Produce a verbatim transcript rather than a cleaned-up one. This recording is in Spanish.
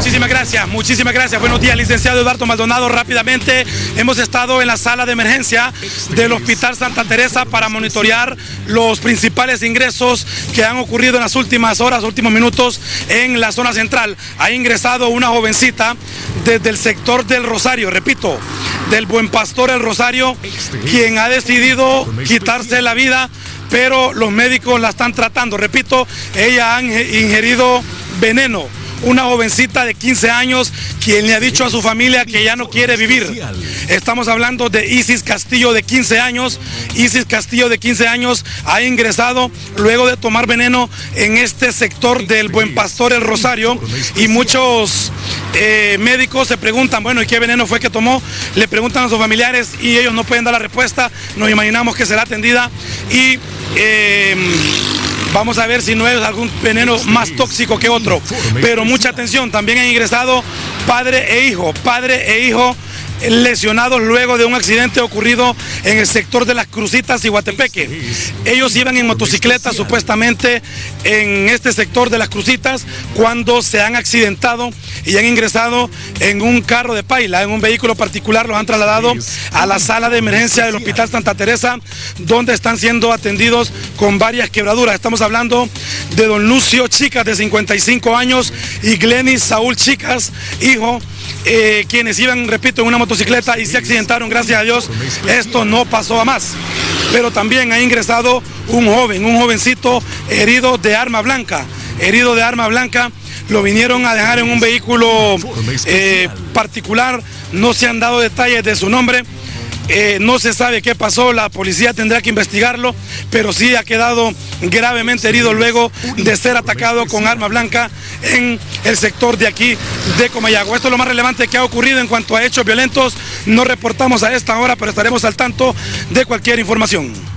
Muchísimas gracias, muchísimas gracias. Buenos días, licenciado Eduardo Maldonado. Rápidamente, hemos estado en la sala de emergencia del Hospital Santa Teresa para monitorear los principales ingresos que han ocurrido en las últimas horas, últimos minutos en la zona central. Ha ingresado una jovencita desde el sector del Rosario, repito, del Buen Pastor El Rosario, quien ha decidido quitarse la vida, pero los médicos la están tratando. Repito, ella ha ingerido veneno. Una jovencita de quince años quien le ha dicho a su familia que ya no quiere vivir. Estamos hablando de Isis Castillo, de quince años. Isis Castillo, de quince años, ha ingresado luego de tomar veneno en este sector del Buen Pastor El Rosario, y muchos eh, médicos se preguntan, bueno, ¿y qué veneno fue que tomó? Le preguntan a sus familiares y ellos no pueden dar la respuesta. Nos imaginamos que será atendida y eh, vamos a ver si no es algún veneno más tóxico que otro. Pero mucha atención, también han ingresado padre e hijo, padre e hijo lesionados luego de un accidente ocurrido en el sector de Las Crucitas y Guatepeque. Ellos iban en motocicleta supuestamente en este sector de Las Crucitas cuando se han accidentado y han ingresado en un carro de paila, en un vehículo particular. Los han trasladado a la sala de emergencia del Hospital Santa Teresa, donde están siendo atendidos con varias quebraduras. Estamos hablando de don Lucio Chicas, de cincuenta y cinco años, y Glenis Saúl Chicas, hijo, Eh, quienes iban, repito, en una motocicleta y se accidentaron. Gracias a Dios esto no pasó a más. Pero también ha ingresado un joven, un jovencito herido de arma blanca, herido de arma blanca. Lo vinieron a dejar en un vehículo eh, particular. No se han dado detalles de su nombre. Eh, no se sabe qué pasó, la policía tendrá que investigarlo, pero sí ha quedado gravemente herido luego de ser atacado con arma blanca en el sector de aquí de Comayagua. Esto es lo más relevante que ha ocurrido en cuanto a hechos violentos. No reportamos a esta hora, pero estaremos al tanto de cualquier información.